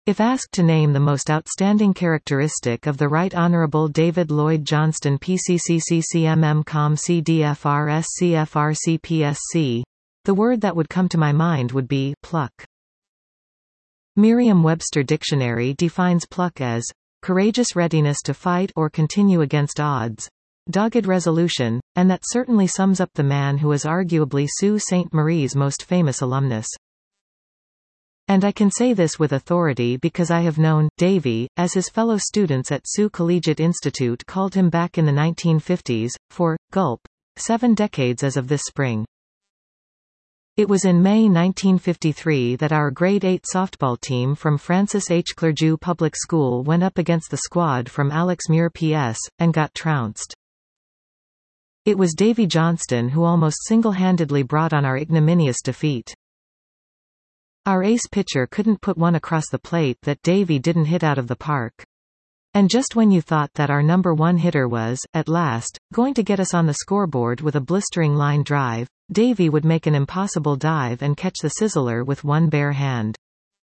If asked to name the most outstanding characteristic of the Right Honourable David Lloyd Johnston PCCCCMM Com CDFR SCFR CPSC, the word that would come to my mind would be pluck. Merriam-Webster Dictionary defines pluck as courageous readiness to fight or continue against odds, dogged resolution, and that certainly sums up the man who is arguably Sault Ste. Marie's most famous alumnus. And I can say this with authority because I have known Davy, as his fellow students at Sault Collegiate Institute called him back in the 1950s, for gulp, 7 decades as of this spring. It was in May 1953 that our grade 8 softball team from Francis H. Clergeau Public School went up against the squad from Alex Muir PS, and got trounced. It was Davy Johnston who almost single-handedly brought on our ignominious defeat. Our ace pitcher couldn't put one across the plate that Davy didn't hit out of the park. And just when you thought that our number 1 hitter was, at last, going to get us on the scoreboard with a blistering line drive, Davy would make an impossible dive and catch the sizzler with one bare hand.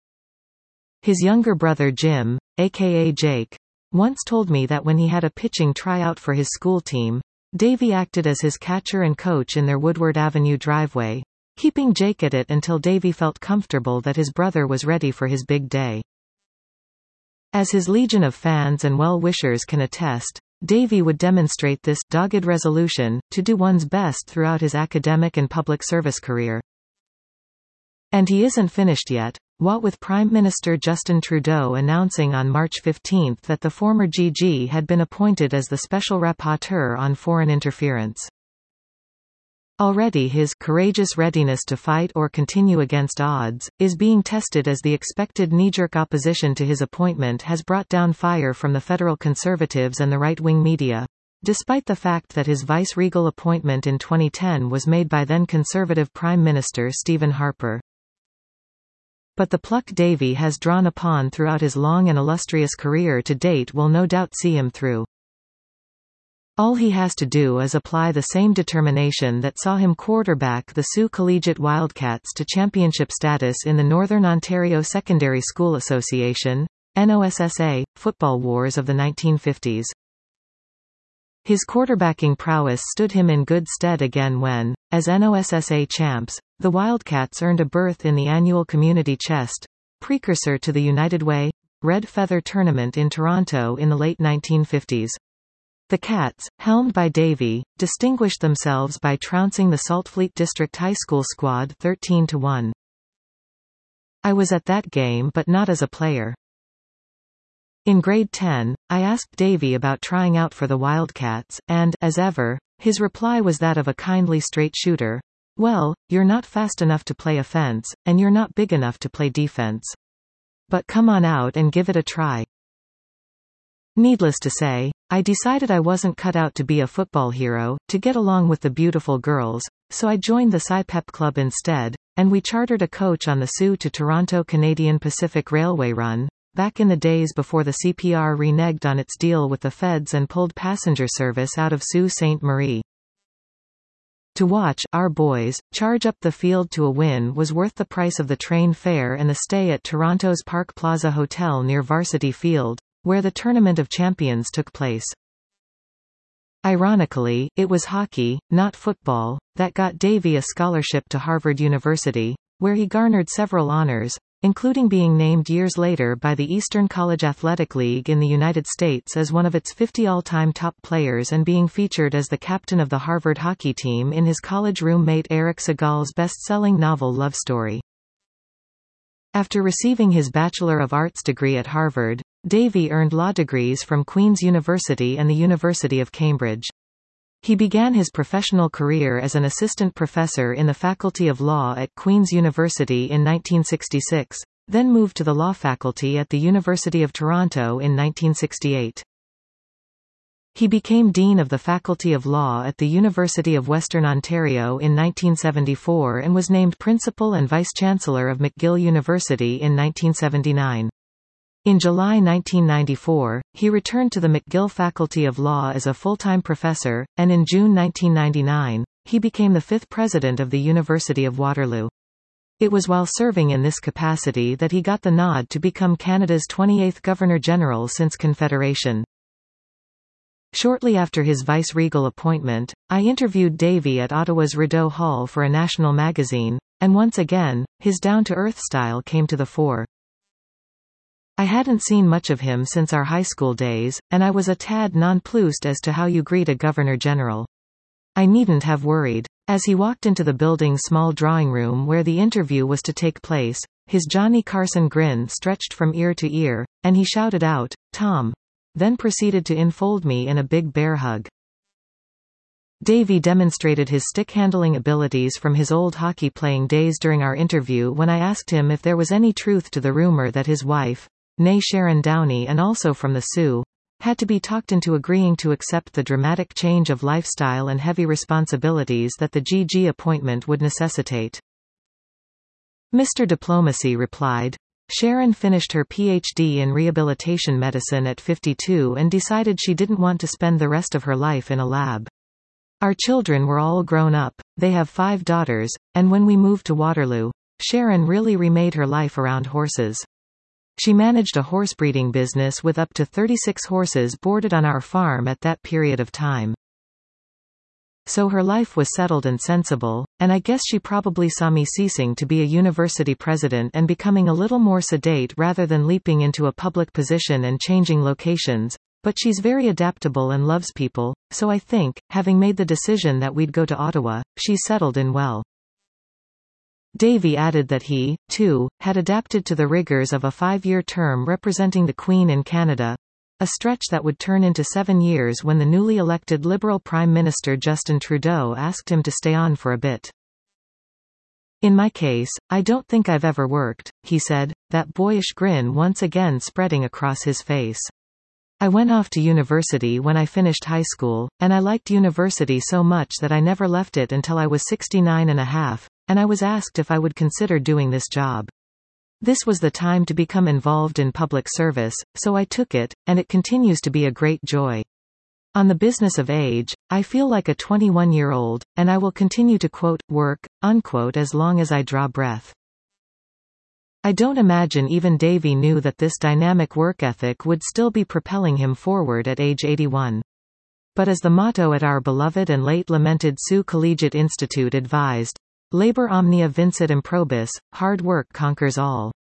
His younger brother Jim, aka Jake, once told me that when he had a pitching tryout for his school team, Davy acted as his catcher and coach in their Woodward Avenue driveway, keeping Jake at it until Davy felt comfortable that his brother was ready for his big day. As his legion of fans and well-wishers can attest, Davy would demonstrate this dogged resolution to do one's best throughout his academic and public service career. And he isn't finished yet, what with Prime Minister Justin Trudeau announcing on March 15 that the former GG had been appointed as the Special Rapporteur on Foreign Interference. Already his courageous readiness to fight or continue against odds is being tested as the expected knee-jerk opposition to his appointment has brought down fire from the federal conservatives and the right-wing media, despite the fact that his vice-regal appointment in 2010 was made by then-conservative Prime Minister Stephen Harper. But the pluck Davy has drawn upon throughout his long and illustrious career to date will no doubt see him through. All he has to do is apply the same determination that saw him quarterback the Sault Collegiate Wildcats to championship status in the Northern Ontario Secondary School Association, NOSSA, football wars of the 1950s. His quarterbacking prowess stood him in good stead again when, as NOSSA champs, the Wildcats earned a berth in the annual Community Chest, precursor to the United Way, Red Feather Tournament in Toronto in the late 1950s. The Cats, helmed by Davy, distinguished themselves by trouncing the Saltfleet District High School squad 13-1. I was at that game but not as a player. In grade 10, I asked Davy about trying out for the Wildcats, and, as ever, his reply was that of a kindly straight shooter. Well, you're not fast enough to play offense, and you're not big enough to play defense. But come on out and give it a try. Needless to say, I decided I wasn't cut out to be a football hero, to get along with the beautiful girls, so I joined the Cy-Pep Club instead, and we chartered a coach on the Sault to Toronto Canadian Pacific Railway run, back in the days before the CPR reneged on its deal with the feds and pulled passenger service out of Sault Ste. Marie. To watch our boys charge up the field to a win was worth the price of the train fare and the stay at Toronto's Park Plaza Hotel near Varsity Field, where the Tournament of Champions took place. Ironically, it was hockey, not football, that got Davy a scholarship to Harvard University, where he garnered several honors, including being named years later by the Eastern College Athletic League in the United States as one of its 50 all-time top players and being featured as the captain of the Harvard hockey team in his college roommate Eric Segal's best-selling novel Love Story. After receiving his Bachelor of Arts degree at Harvard, Davy earned law degrees from Queen's University and the University of Cambridge. He began his professional career as an assistant professor in the Faculty of Law at Queen's University in 1966, then moved to the law faculty at the University of Toronto in 1968. He became Dean of the Faculty of Law at the University of Western Ontario in 1974 and was named Principal and Vice-Chancellor of McGill University in 1979. In July 1994, he returned to the McGill Faculty of Law as a full-time professor, and in June 1999, he became the 5th president of the University of Waterloo. It was while serving in this capacity that he got the nod to become Canada's 28th Governor-General since Confederation. Shortly after his vice-regal appointment, I interviewed Davy at Ottawa's Rideau Hall for a national magazine, and once again, his down-to-earth style came to the fore. I hadn't seen much of him since our high school days, and I was a tad nonplussed as to how you greet a Governor-General. I needn't have worried. As he walked into the building's small drawing room where the interview was to take place, his Johnny Carson grin stretched from ear to ear, and he shouted out, "Tom," then proceeded to enfold me in a big bear hug. Davy demonstrated his stick-handling abilities from his old hockey-playing days during our interview when I asked him if there was any truth to the rumor that his wife, née Sharon Downey, and also from the Sioux, had to be talked into agreeing to accept the dramatic change of lifestyle and heavy responsibilities that the GG appointment would necessitate. Mr. Diplomacy replied, "Sharon finished her PhD in rehabilitation medicine at 52 and decided she didn't want to spend the rest of her life in a lab. Our children were all grown up, they have 5 daughters, and when we moved to Waterloo, Sharon really remade her life around horses. She managed a horsebreeding business with up to 36 horses boarded on our farm at that period of time. So her life was settled and sensible, and I guess she probably saw me ceasing to be a university president and becoming a little more sedate rather than leaping into a public position and changing locations, but she's very adaptable and loves people, so I think, having made the decision that we'd go to Ottawa, she's settled in well." Davy added that he, too, had adapted to the rigors of a 5-year term representing the Queen in Canada, a stretch that would turn into 7 years when the newly elected Liberal Prime Minister Justin Trudeau asked him to stay on for a bit. "In my case, I don't think I've ever worked," he said, that boyish grin once again spreading across his face. "I went off to university when I finished high school, and I liked university so much that I never left it until I was 69 and a half, and I was asked if I would consider doing this job. This was the time to become involved in public service, so I took it, and it continues to be a great joy. On the business of age, I feel like a 21-year-old, and I will continue to quote, work, unquote, as long as I draw breath." I don't imagine even Davy knew that this dynamic work ethic would still be propelling him forward at age 81. But as the motto at our beloved and late lamented Sioux Collegiate Institute advised, labor omnia vincit improbus, hard work conquers all.